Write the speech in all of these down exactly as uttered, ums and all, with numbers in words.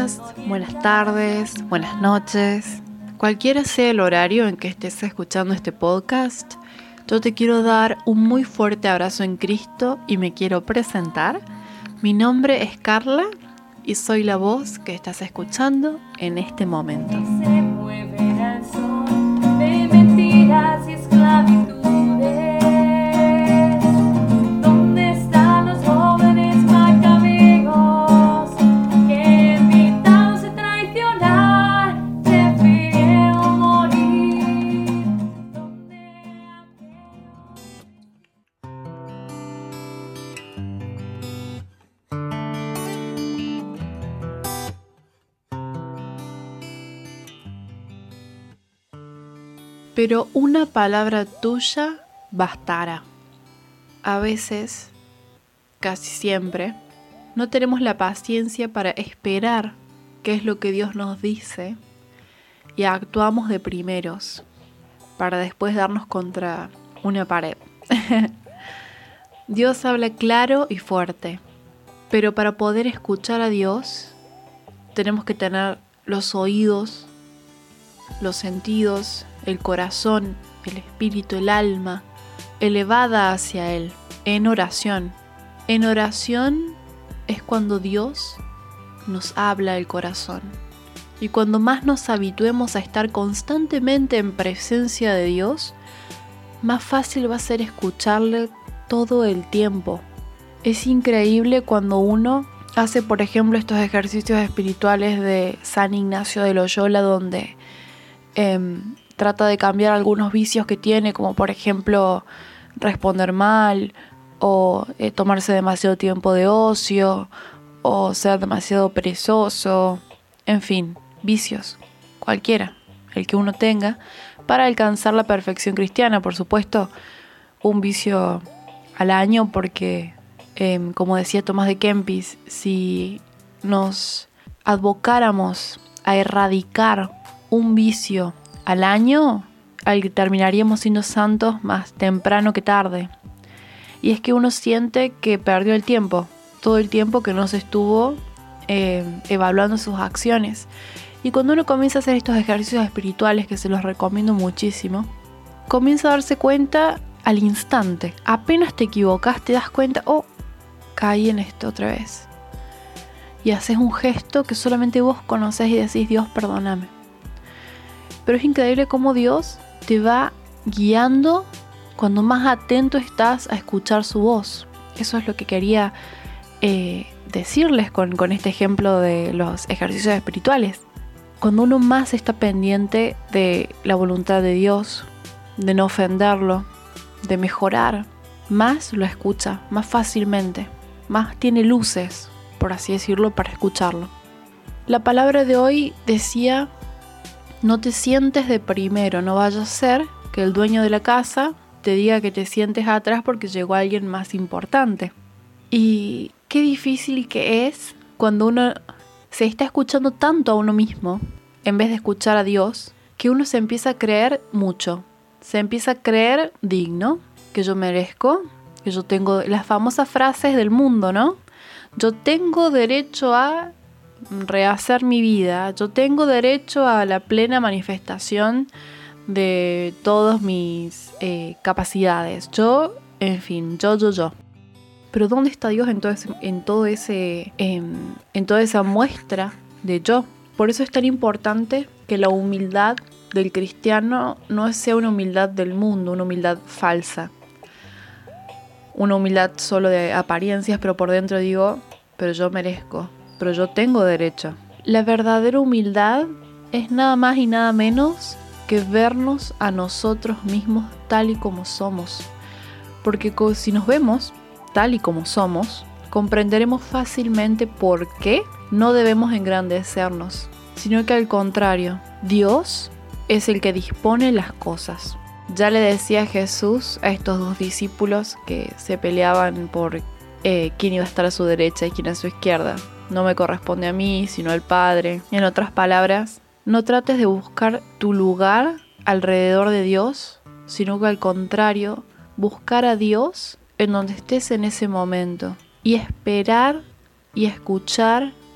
días, buenas tardes, buenas noches. Cualquiera sea el horario en que estés escuchando este podcast, yo te quiero dar un muy fuerte abrazo en Cristo y me quiero presentar. Mi nombre es Carla y soy la voz que estás escuchando en este momento. Se mueve al sol de mentiras y esclavitudes. ¿Dónde están los jóvenes macabeos que invitados a traicionar prefirieron morir? ¿Dónde Pero una palabra tuya bastará. A veces, casi siempre, no tenemos la paciencia para esperar qué es lo que Dios nos dice y actuamos de primeros para después darnos contra una pared. Dios habla claro y fuerte, pero para poder escuchar a Dios tenemos que tener los oídos, los sentidos, el corazón, el espíritu, el alma, elevada hacia Él, en oración. En oración es cuando Dios nos habla el corazón. Y cuando más nos habituemos a estar constantemente en presencia de Dios, más fácil va a ser escucharle todo el tiempo. Es increíble cuando uno hace, por ejemplo, estos ejercicios espirituales de San Ignacio de Loyola, donde eh, trata de cambiar algunos vicios que tiene, como por ejemplo responder mal, o eh, tomarse demasiado tiempo de ocio, o ser demasiado perezoso, en fin, vicios, cualquiera, el que uno tenga, para alcanzar la perfección cristiana. Por supuesto, un vicio al año, porque eh, como decía Tomás de Kempis, si nos advocáramos a erradicar un vicio al año, terminaríamos siendo santos más temprano que tarde. Y es que uno siente que perdió el tiempo, todo el tiempo que no se estuvo eh, evaluando sus acciones. Y cuando uno comienza a hacer estos ejercicios espirituales, que se los recomiendo muchísimo, comienza a darse cuenta al instante. Apenas te equivocas, te das cuenta, oh, caí en esto otra vez. Y haces un gesto que solamente vos conocés y decís, Dios, perdóname. Pero es increíble cómo Dios te va guiando cuando más atento estás a escuchar su voz. Eso es lo que quería eh, decirles con, con este ejemplo de los ejercicios espirituales. Cuando uno más está pendiente de la voluntad de Dios, de no ofenderlo, de mejorar, más lo escucha, más fácilmente, más tiene luces, por así decirlo, para escucharlo. La palabra de hoy decía: no te sientes de primero, no vaya a ser que el dueño de la casa te diga que te sientes atrás porque llegó alguien más importante. Y qué difícil que es cuando uno se está escuchando tanto a uno mismo, en vez de escuchar a Dios, que uno se empieza a creer mucho. Se empieza a creer digno, que yo merezco, que yo tengo las famosas frases del mundo, ¿no? Yo tengo derecho a rehacer mi vida, yo tengo derecho a la plena manifestación de todas mis eh, capacidades, yo, en fin, yo, yo, yo. Pero ¿dónde está Dios en todo ese, en todo ese, en, en toda esa muestra de yo? Por eso es tan importante que la humildad del cristiano no sea una humildad del mundo, una humildad falsa, una humildad solo de apariencias, pero por dentro digo, pero yo merezco, pero yo tengo derecho. La verdadera humildad es nada más y nada menos que vernos a nosotros mismos tal y como somos. Porque si nos vemos tal y como somos, comprenderemos fácilmente por qué no debemos engrandecernos, sino que al contrario, Dios es el que dispone las cosas. Ya le decía Jesús a estos dos discípulos que se peleaban por eh, quién iba a estar a su derecha y quién a su izquierda. No me corresponde a mí, sino al Padre. En otras palabras, no trates de buscar tu lugar alrededor de Dios, sino que al contrario, buscar a Dios en donde estés en ese momento y esperar y escuchar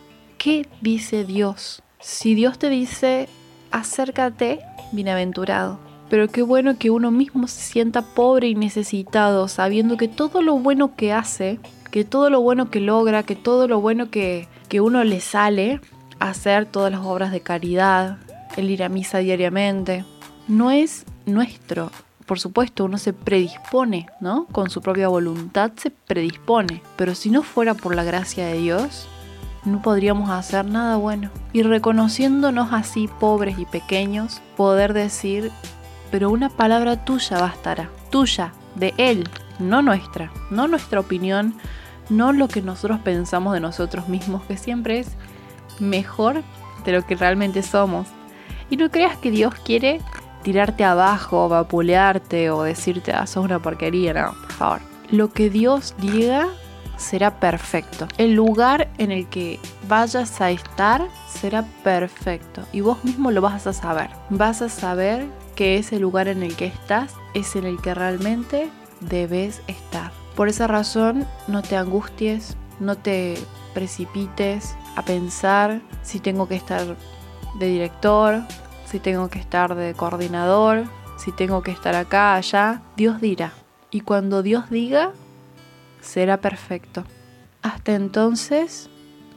¿qué dice Dios? Si Dios te dice, acércate, bienaventurado. Pero qué bueno que uno mismo se sienta pobre y necesitado, sabiendo que todo lo bueno que hace, que todo lo bueno que logra, que todo lo bueno que, que uno le sale, hacer todas las obras de caridad, el ir a misa diariamente, no es nuestro. Por supuesto, uno se predispone, ¿no? Con su propia voluntad se predispone. Pero si no fuera por la gracia de Dios, no podríamos hacer nada bueno. Y reconociéndonos así pobres y pequeños, poder decir, pero una palabra tuya bastará. Tuya, de Él, no nuestra. No nuestra opinión, no lo que nosotros pensamos de nosotros mismos, que siempre es mejor de lo que realmente somos. Y no creas que Dios quiere tirarte abajo, vapulearte o decirte, ah, sos una porquería. No, por favor. Lo que Dios diga será perfecto. El lugar en el que vayas a estar será perfecto. Y vos mismo lo vas a saber. Vas a saber que ese lugar en el que estás es en el que realmente debes estar. Por esa razón, no te angusties, no te precipites a pensar si tengo que estar de director, si tengo que estar de coordinador, si tengo que estar acá, allá. Dios dirá. Y cuando Dios diga, será perfecto. Hasta entonces,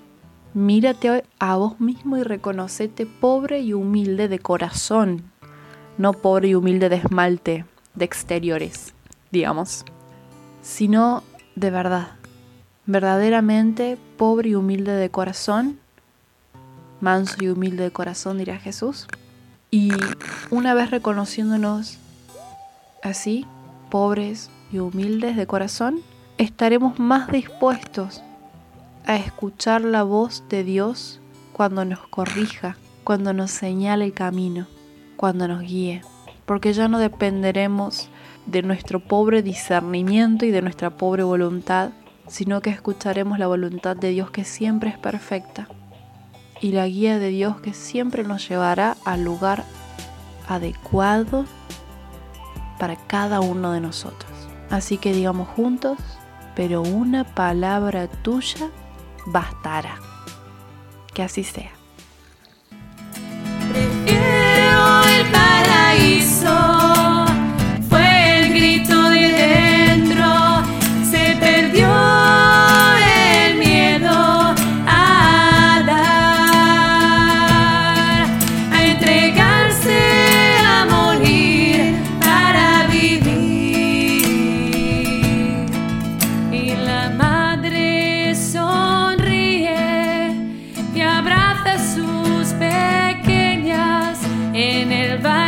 mírate a vos mismo y reconocete pobre y humilde de corazón. No pobre y humilde de esmalte, de exteriores, digamos. Sino de verdad. Verdaderamente pobre y humilde de corazón. Manso y humilde de corazón, dirá Jesús. Y una vez reconociéndonos así, pobres y humildes de corazón, estaremos más dispuestos a escuchar la voz de Dios cuando nos corrija, cuando nos señale el camino, cuando nos guíe. Porque ya no dependeremos de nuestro pobre discernimiento y de nuestra pobre voluntad, sino que escucharemos la voluntad de Dios que siempre es perfecta. Y la guía de Dios que siempre nos llevará al lugar adecuado para cada uno de nosotros. Así que digamos juntos, pero una palabra tuya bastará. Que así sea. Prefiero el paraíso, fue el grito de dentro, se perdió. Sus pequeñas en el valle.